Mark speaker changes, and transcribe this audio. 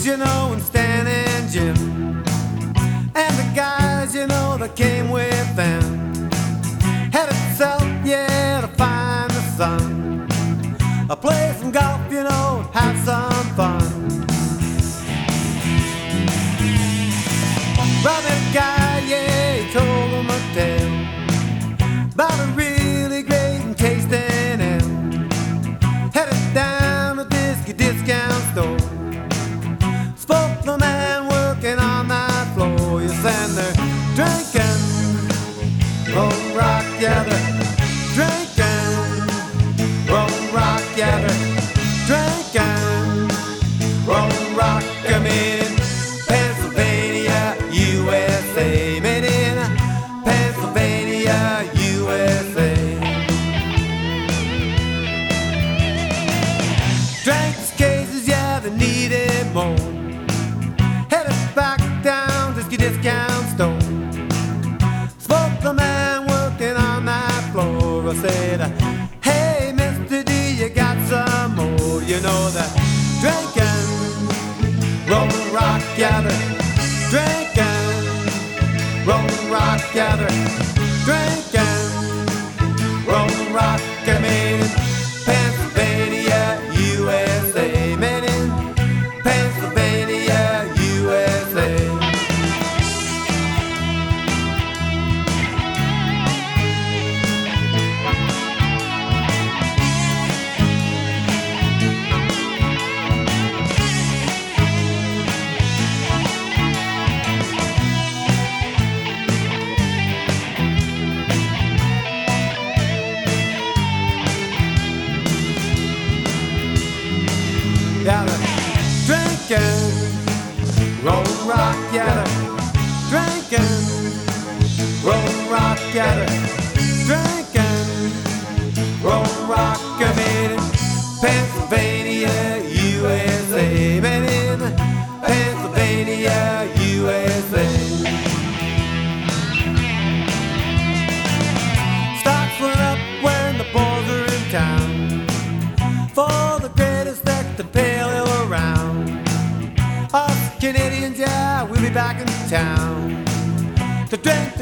Speaker 1: you know, and Stan and Jim, and the guys, you know, that came with them, headed south, yeah, to find the sun, play some golf, you know, have some fun. Well, that guy, yeah, he told them a tale about a really great and tasting ale, headed down to Whiskey Discount Store. Spoke the man working on that floor. Yes, and they're drinking Rolling Rock, yeah, they're drinking Rolling Rock, yeah, they're drinking Rolling Rock. I mean in Pennsylvania, USA. Made in Pennsylvania, USA. Drank these cases, yeah, they needed more. Headed back down to Whiskey Discount Store. Spoke the man working on that floor. I said, hey, Mr. D, you got some more? You know that drinking Rolling Rock, yeah, they're drinking Rolling Rock, yeah, they're drinking Rolling Rock. I mean in Pennsylvania, USA. Made in Pennsylvania, USA. Yeah, they're drinking Rolling Rock, yeah, they're drinking Rolling Rock, yeah, they're drinking Rolling Rock. I made in Pennsylvania, USA. Made in Pennsylvania, USA. Stocks went up when the boys are in town for the greatest act of pale ale around. Us Canadians, yeah, we'll be back in town to drink